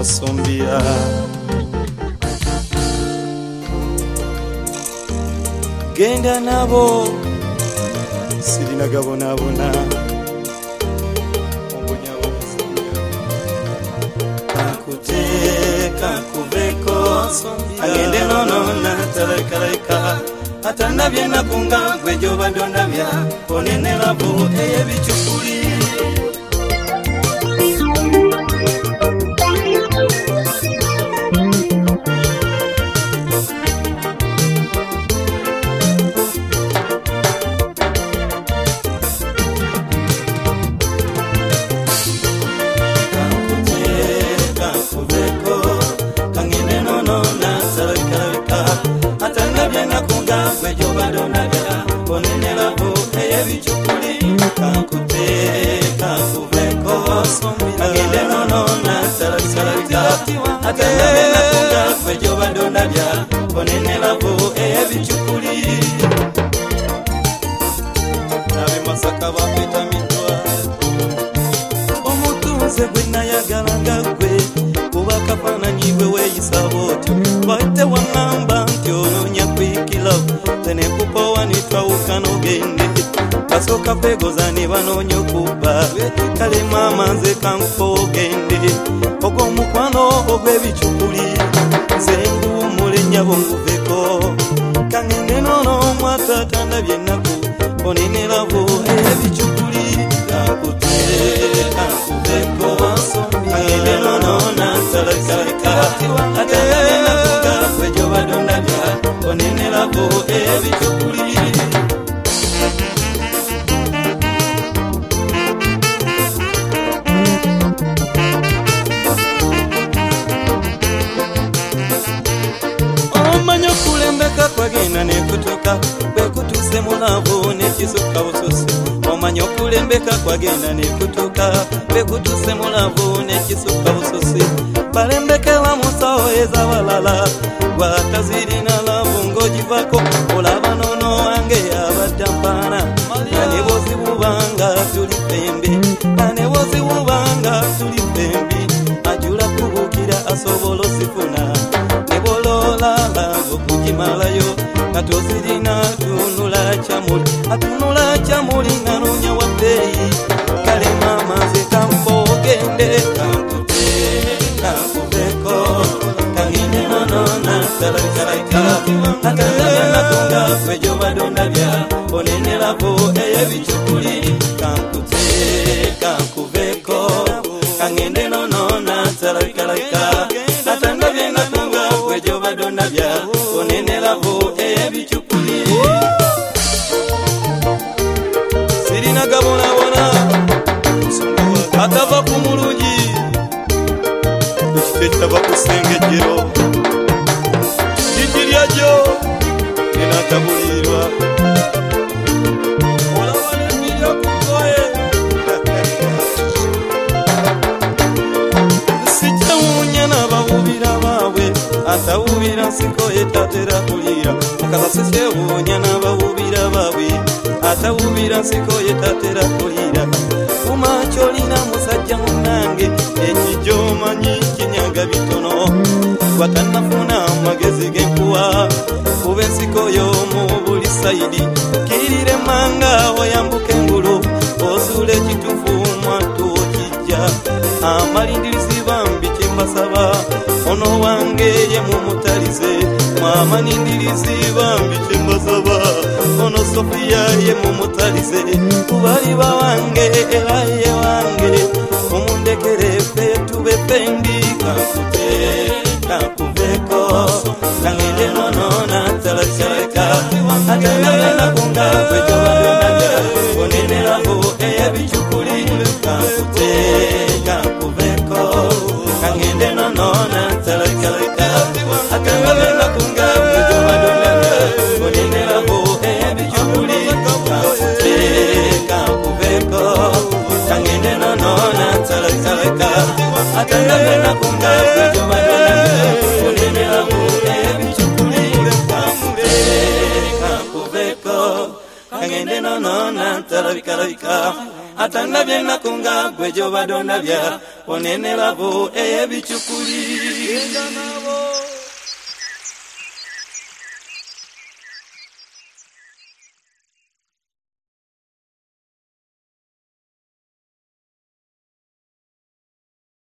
wasombia genda nabo sirina gabonabona kakuteka kuveko agende nono natalaikalika atanda byena kunga gwejo badondabya onene labo eyebichukuli omutunze gwe nayagalanga gwe kuba kafaananyi weeyisaboti baite waŋŋamba nti onoonya kwikira tenekupowa nitwawuka n'ogende kasooka kwegoza ne banoonya okubba kale maama nze kankupa ogende ogw'omukwano ogw'ebicukuli nze nguwummula ennyabo nguveko kaŋŋende noono mwatata ndabye ennaku onenelabo ebicukuli kakuteeka kuveko kaŋŋende noono natalaikalika atandabye ennaku gaffe gyo badondabya onenelabo ebicukuli omanya okulembeka kwagenda nekutuka bekutuse mulabo nekisuka bususi omanya okulembeka kwagenda nekutuka bekutuse mulabo nekisuka bususi balembekewa musawo ez'abalala gwatazirina labo ng'ogivako olaba nono wange yabadda mpaana anebozibubanga tuli fembi anebozibubanga tuli fembi ajula kubukira asobola osifuna nebololala okugimalayo katozirina atunula kyamuli nanoonya wabbeeyi kale maama nze kanfa ogende kankuteeka nkuveko kangende nono natalaikalika atandabyenaku ngaffe gyo badondabya onenelabo ey'ebicukuli kankuteeka nkuveko kangende nono natalaikalika atandabyenaku ngaffe gyo badondabya onenelabo ey'ebicukuli sirina gabonabona atava ku mulungi ekite kitava ku ssengejjero likiryajyo enatabulirwa olaba nemirya ku ngoye sikyawunya n'abawubira baabwe atawubira nsiko etatera kulira mukasa sikyewunya n'abawubira baabwe atawubira nsiko yetatera kulira umakyolina musajja munange ekijomanyi kinyaga bitono watanafuna magezi genkuwa kuba ensiko y'omu buli sayidi kirire manga oyambuka engulu osuula ekitufu mwattu okijja amalindirizi bambi kyembasaba ono wange ye mumutalize mwamanindirizi bambi kyembasaba ono Sofiya ye mumutalize kubali bawange era ye wange mumundekere ffe tube fendi kakuteeka nkuveko kangende nono natalaikalika atandabyenaku ngaffe gyo badondabya onenelabo ey'ebicukuli kankuteeka nkuveko kangende nono natalaikalika atandabyenaku ngaffe gyo badondabya onenelabo ey'ebicukuli kankuteeka nkuveko kangende nono natalaikalika atandabyenaku ngaffe gyo badondabya onenelabo ey'ebicukuli kankuteeka nkuveko kangende nono natalaikalika atandabyenaku ngaffe gyo badondabya onene lavo eyebichukuli